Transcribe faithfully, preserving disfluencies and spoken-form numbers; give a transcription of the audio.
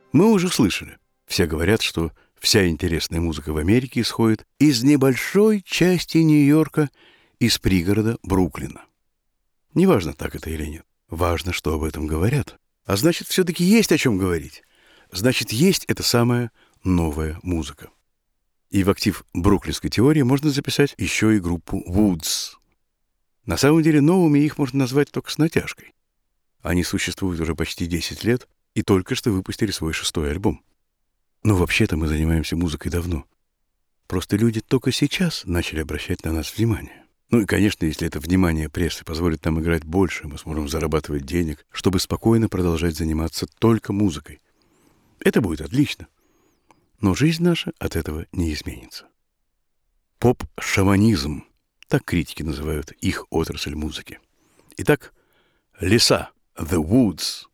Мы уже слышали. Все говорят, что вся интересная музыка в Америке исходит из небольшой части Нью-Йорка, из пригорода Бруклина. Неважно, так это или нет. Важно, что об этом говорят. А значит, все-таки есть о чем говорить. Значит, есть эта самая новая музыка. И в актив бруклинской теории можно записать еще и группу Woods. На самом деле новыми их можно назвать только с натяжкой. Они существуют уже почти десять лет и только что выпустили свой шестой альбом. Но вообще-то мы занимаемся музыкой давно. Просто люди только сейчас начали обращать на нас внимание. Ну и, конечно, если это внимание прессы позволит нам играть больше, мы сможем зарабатывать денег, чтобы спокойно продолжать заниматься только музыкой. Это будет отлично. Но жизнь наша от этого не изменится. Поп-шаманизм. Так критики называют их отрасль музыки. Итак, леса, The Woods.